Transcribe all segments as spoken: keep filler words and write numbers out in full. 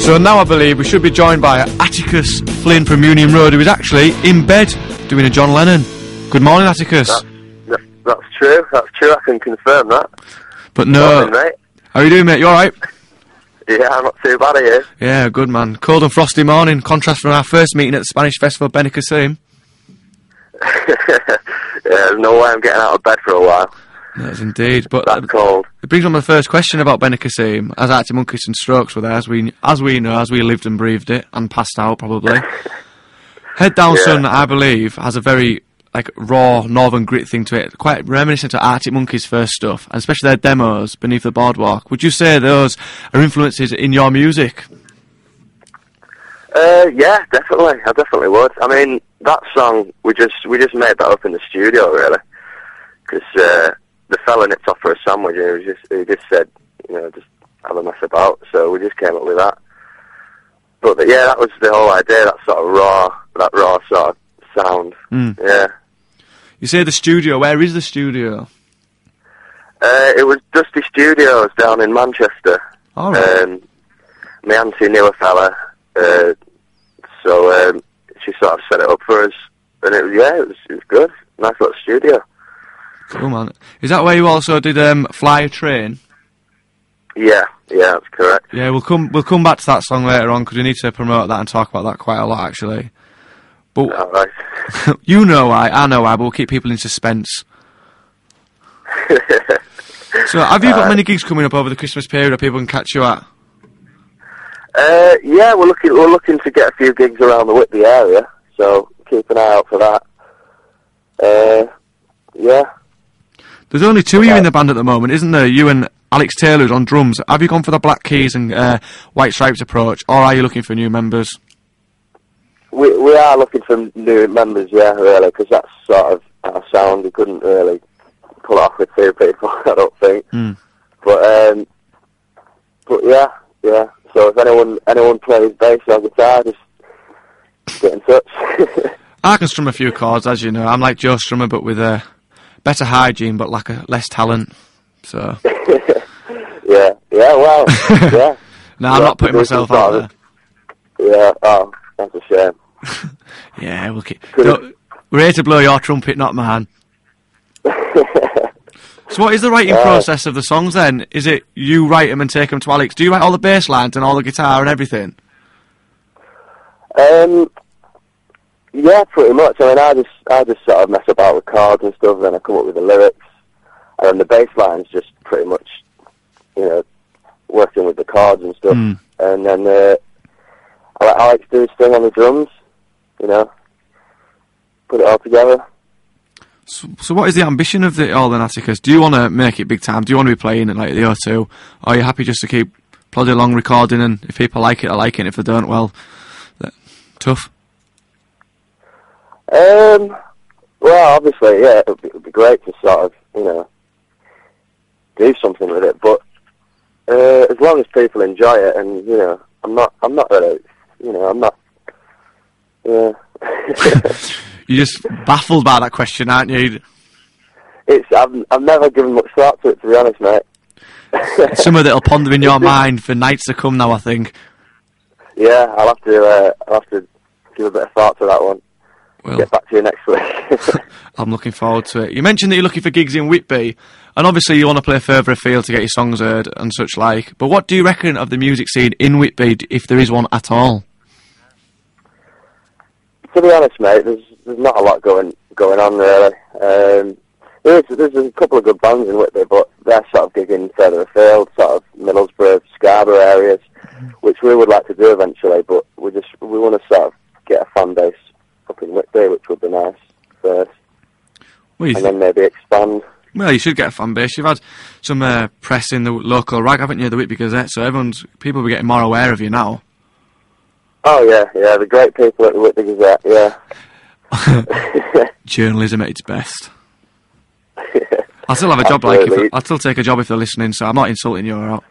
So now I believe we should be joined by Atticus Flynn from Union Road, who is actually in bed doing a John Lennon. Good morning, Atticus. That's, that, that's true, that's true, I can confirm that. But no... Morning, mate. How are you doing, mate? You alright? Yeah, I'm not too bad, are you? Yeah, good, man. Cold and frosty morning, contrast from our first meeting at the Spanish Festival, Benicassim. Yeah, there's no way I'm getting out of bed for a while. Yes, indeed. But That's cold. It brings on my first question about Benicassim, as Arctic Monkeys and Strokes were there, as we as we know, as we lived and breathed it, and passed out, probably. Head Down Yeah. Sun, I believe, has a very, like, raw, northern grit thing to it, quite reminiscent to Arctic Monkeys' first stuff, and especially their demos, Beneath the Boardwalk. Would you say those are influences in your music? Uh, yeah, definitely, I definitely would. I mean, that song, we just we just made that up in the studio, really. Because uh, the fella nipped off for a sandwich and he, was just, he just said, you know, just have a mess about. So we just came up with that. But the, yeah, that was the whole idea, that sort of raw, that raw sort of sound. Mm. Yeah. You say the studio, where is the studio? Uh, it was Dusty Studios down in Manchester. All right. Um, my auntie knew a fella, uh, so um, she sort of set it up for us. And it was, yeah, it was, it was good. Nice little studio. Cool, man. Is that where you also did um, Fly a Train? Yeah, yeah, that's correct. Yeah, we'll come we'll come back to that song later on, because we need to promote that and talk about that quite a lot, actually. But All right. you know why, I know why, but we'll keep people in suspense. So, have you got Uh, many gigs coming up over the Christmas period that people can catch you at? Uh, yeah, we're looking we're looking to get a few gigs around the Whitby area, so keep an eye out for that. Uh, yeah. There's only two of you in the band at the moment, isn't there? You and Alex Taylor's on drums. Have you gone for the Black Keys and uh, White Stripes approach, or are you looking for new members? We we are looking for new members, yeah, really, because that's sort of our sound. We couldn't really pull it off with two people, I don't think. Mm. But um, but yeah, yeah. So if anyone anyone plays bass or guitar, just get in touch. I can strum a few chords, as you know. I'm like Joe Strummer, but with a better hygiene, but like a less talent. So. yeah, yeah. Well, yeah. No, I'm Yeah, not putting myself sort out of- there. Yeah. Oh, that's a shame. Yeah, we'll keep. Don't, we're here to blow your trumpet, not mine. So what is the writing Uh, process of the songs then? Is it you write them and take them to Alex? Do you write all the bass lines and all the guitar and everything? Um, yeah, pretty much. I mean, I just I just sort of mess about with chords and stuff, then I come up with the lyrics, and then the bass line's just pretty much, you know, working with the chords and stuff, Mm. and then uh, I let Alex do his thing on the drums, you know, put it all together. So, so what is the ambition of it all then, Atticus? Do you want to make it big time? Do you want to be playing at like the O two? Or are you happy just to keep plodding along recording, and if people like it, they like it, and if they don't, well, tough? Um, well, obviously, yeah, it would be, it'd be great to sort of, you know, do something with it, but uh, as long as people enjoy it, and, you know, I'm not, I'm not really, you know, I'm not, yeah. You're just baffled by that question, aren't you? It's, I've, I've never given much thought to it, to be honest, mate. Somewhere that'll ponder in your It's just- mind for nights to come now, I think. Yeah, I'll have to, uh, I'll have to give a bit of thought to that one. Well, Get back to you next week. I'm looking forward to it. You mentioned that you're looking for gigs in Whitby, and obviously you want to play further afield to get your songs heard and such like, but what do you reckon of the music scene in Whitby, if there is one at all? To be honest, mate, there's there's not a lot going going on really. Um, there is there's a couple of good bands in Whitby, but they're sort of gigging further afield, sort of Middlesbrough, Scarborough areas, which we would like to do eventually. But we just we want to sort of get a fan base up in Whitby, which would be nice first, What do you and think? then maybe expand. Well, you should get a fan base. You've had some uh, press in the local rag, haven't you, the Whitby Gazette, so everyone's people will be getting more aware of you now. Oh yeah, yeah, the great people at the Whitby Gazette, yeah. Journalism at its best. I'll still have a job, like, if, Absolutely. I'll still take a job if they're listening, so I'm not insulting you or out.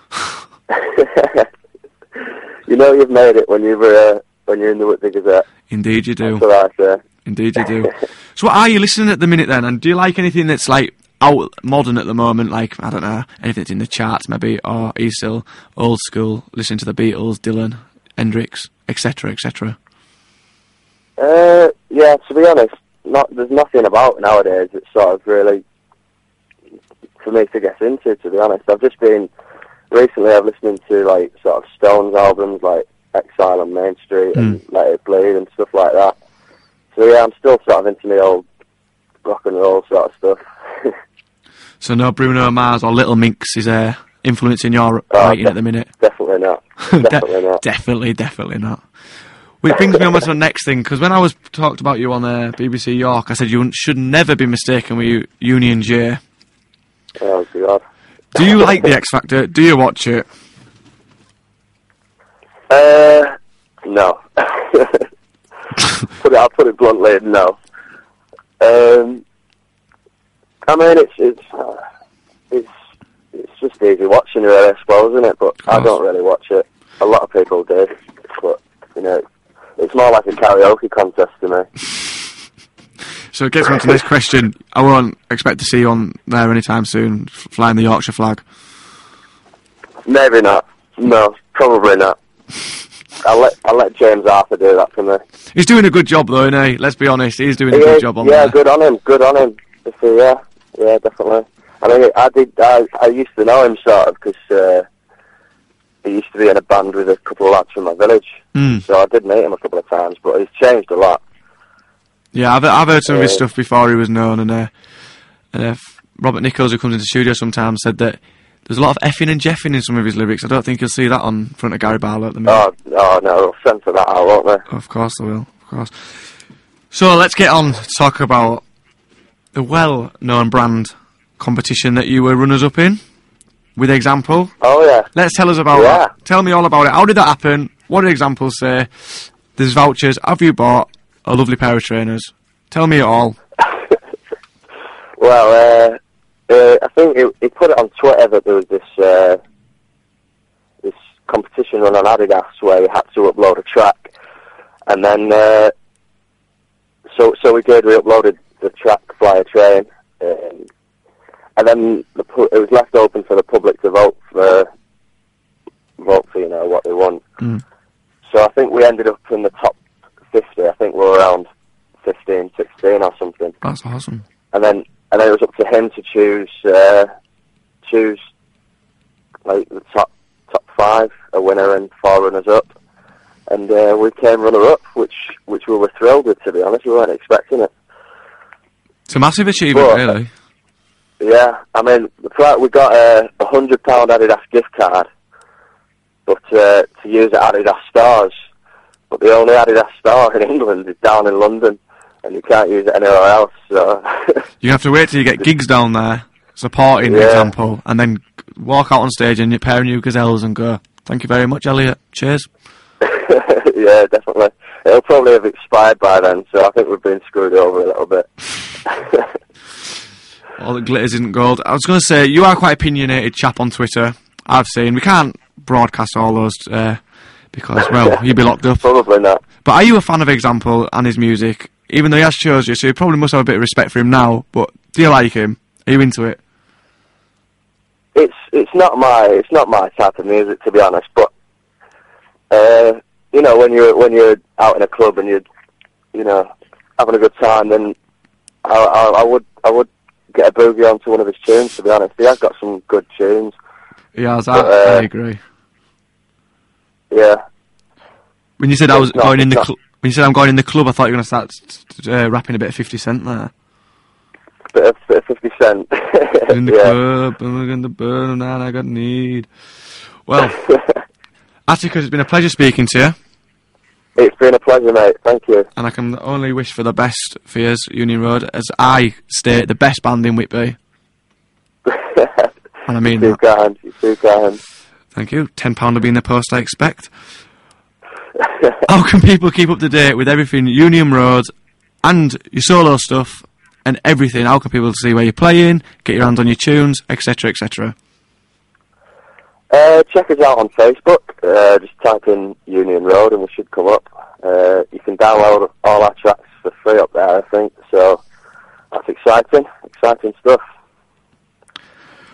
You know you've made it when you're uh, when you're in the Whitby Gazette. Indeed you do. That's what I say. Indeed you do. So what are you listening at the minute then, and do you like anything that's like out modern at the moment, like, I don't know, anything that's in the charts maybe, or are you still old school, listening to the Beatles, Dylan, Hendrix, et cetera, et cetera? Uh, yeah, to be honest, not there's nothing about nowadays that's sort of really for me to get into, to be honest. I've just been, recently I've listened to, like, sort of Stones albums, like Exile on Main Street and Mm. Let It Bleed and stuff like that. So yeah, I'm still sort of into the old rock and roll sort of stuff. So no Bruno Mars or Little Minx is uh, influencing your Oh, writing de- at the minute? Definitely not. De- Definitely not. Definitely, definitely not. Which brings me on to the next thing, because when I was talked about you on uh, B B C York, I said you should never be mistaken with you, Union J. Oh, God. Do you like the X Factor? Do you watch it? Uh, no. put it, I'll put it bluntly, no. Um, I mean, it's it's uh, it's it's just easy watching, really, I suppose, isn't it? But I don't really watch it. A lot of people do, but you know, it's more like a karaoke contest to me. So it gets me on to the next question. I won't expect to see you on there anytime soon, f- flying the Yorkshire flag. Maybe not. No, probably not. I'll let I'll let James Arthur do that for me. He's doing a good job, though, isn't he? Let's be honest, he's doing a He good is, job on yeah, there. good on him. Good on him. If he, yeah, yeah, definitely. I mean, I did. I I used to know him sort of because uh, he used to be in a band with a couple of lads from my village. Mm. So I did meet him a couple of times, but he's changed a lot. Yeah, I've I've heard some of his Uh, stuff before he was known, and uh, and uh, Robert Nichols, who comes into the studio sometimes, said that there's a lot of effing and jeffing in some of his lyrics. I don't think you'll see that on front of Gary Barlow at the minute. Oh, oh no, they'll censor that out, won't they? Of course they will, of course. So let's get on to talk about the well-known brand competition that you were runners-up in, with Example. Oh yeah. Let's tell us about Yeah. that. Tell me all about it. How did that happen? What did Examples say? There's vouchers. Have you bought a lovely pair of trainers? Tell me it all. Well, uh, uh, I think it, he put it on Twitter that there was this uh, this competition run on Adidas where you had to upload a track, and then uh, so so we did. We uploaded the track Fly a Train, um, and then the pu- it was left open for the public to vote for vote for you know what they want. Mm. So I think we ended up in the top fifty. I think we were around fifteen, sixteen or something. That's awesome. And then and then it was up to him to choose uh, choose like the top top five, a winner and four runners up. And uh, we came runner up, which which we were thrilled with, to be honest. We weren't expecting it. It's a massive achievement, But, really. Yeah, I mean, the pri- we got a a hundred pound Adidas gift card, but uh, to use at Adidas stores. But the only Adidas store in England is down in London, and you can't use it anywhere else. So You have to wait till you get gigs down there, supporting Yeah. Example, and then walk out on stage in your pair of new gazelles and go, "Thank you very much, Elliot. Cheers." yeah, definitely. It'll probably have expired by then, so I think we've been screwed over a little bit. All that glitters isn't gold. I was going to say, you are quite opinionated chap on Twitter. I've seen. We can't broadcast all those uh, because, well, you'd be locked up. Probably not. But are you a fan of Example and his music? Even though he has chose you, so you probably must have a bit of respect for him now. But do you like him? Are you into it? It's it's not my it's not my type of music, to be honest. But uh, you know, when you're when you're out in a club and you're you know having a good time, then I, I, I would I would get a boogie onto one of his tunes. To be honest, he has got some good tunes. He has. I, But, uh, I agree. Yeah, When you said I was it's not- going in the it's cl- when you said I'm going in the club, I thought you were going to start uh, rapping a bit of fifty Cent there. bit of, bit of fifty Cent. In the yeah. club, I'm going to burn, and I got need. Well, Atticus, it's been a pleasure speaking to you, It's been a pleasure, mate. Thank you. and I can only wish for the best for you, Union Road, as I state the best band in Whitby. And I mean You're too that. kind. You're too kind. Thank you. ten pounds will be in the post, I expect. How can people keep up to date with everything Union Road and your solo stuff and everything? How can people see where you're playing, get your hands on your tunes, et cetera, et cetera? Uh, check us out on Facebook. Uh, just type in Union Road and we should come up. Uh, you can download all our tracks for free up there, I think. So that's exciting. Exciting stuff.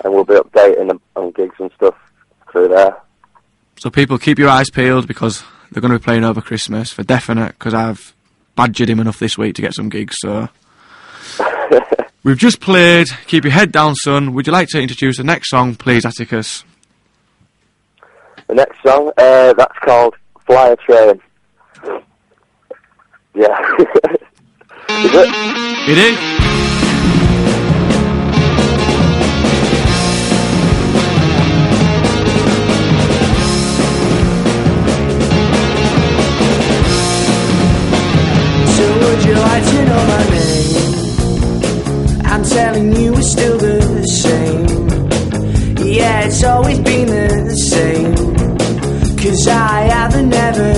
and we'll be updating on gigs and stuff through there. So people, keep your eyes peeled, because they're going to be playing over Christmas for definite, because I've badgered him enough this week to get some gigs, so... We've just played Keep Your Head Down, Son. Would you like to introduce the next song, please, Atticus? The next song, uh, that's called Fly a Train. Yeah. Is it? It is. Would you like to know my name? I'm telling you it's still the same. Yeah, it's always been the same. Cause I haven't ever